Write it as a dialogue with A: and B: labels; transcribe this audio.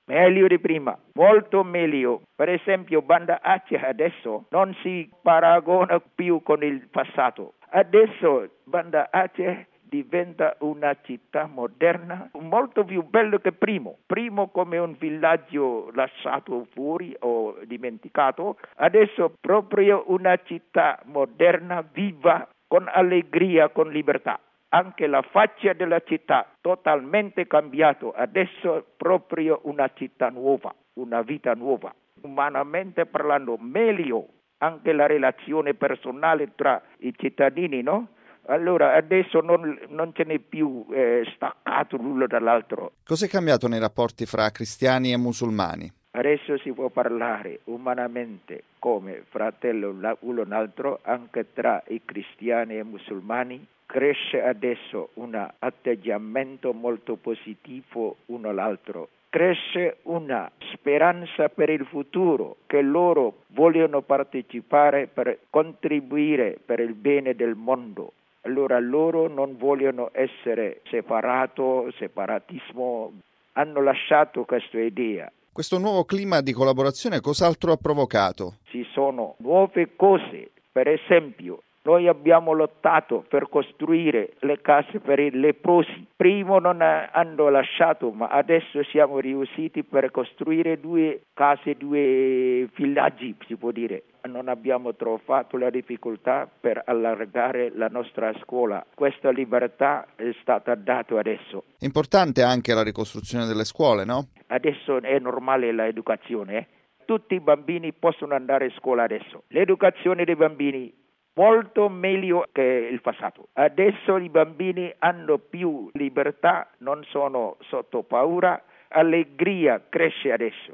A: Meglio di prima, molto meglio. Per esempio, Banda Aceh adesso non si paragona più con il passato. Adesso Banda Aceh diventa una città moderna, molto più bella che primo. Primo come un villaggio lasciato fuori o dimenticato, adesso proprio una città moderna, viva, con allegria, con libertà. Anche la faccia della città totalmente cambiato, adesso proprio una città nuova, una vita nuova. Umanamente parlando, meglio anche la relazione personale tra i cittadini, no? Allora adesso non ce n'è più staccato l'uno dall'altro.
B: Cos'è cambiato nei rapporti fra cristiani e musulmani?
A: Adesso si può parlare umanamente come fratello l'uno l'altro anche tra i cristiani e i musulmani. Cresce adesso un atteggiamento molto positivo uno all'altro. Cresce una speranza per il futuro, che loro vogliono partecipare per contribuire per il bene del mondo. Allora loro non vogliono essere separatismo, hanno lasciato questa idea.
B: Questo nuovo clima di collaborazione cos'altro ha provocato?
A: Ci sono nuove cose, per esempio noi abbiamo lottato per costruire le case per i leprosi. Prima non hanno lasciato, ma adesso siamo riusciti per costruire 2 case, 2 villaggi, si può dire. Non abbiamo trovato la difficoltà per allargare la nostra scuola. Questa libertà è stata data adesso.
B: Importante anche la ricostruzione delle scuole, no?
A: Adesso è normale l'educazione. Tutti i bambini possono andare a scuola adesso. L'educazione dei bambini molto meglio che il passato. Adesso i bambini hanno più libertà, non sono sotto paura, allegria cresce adesso.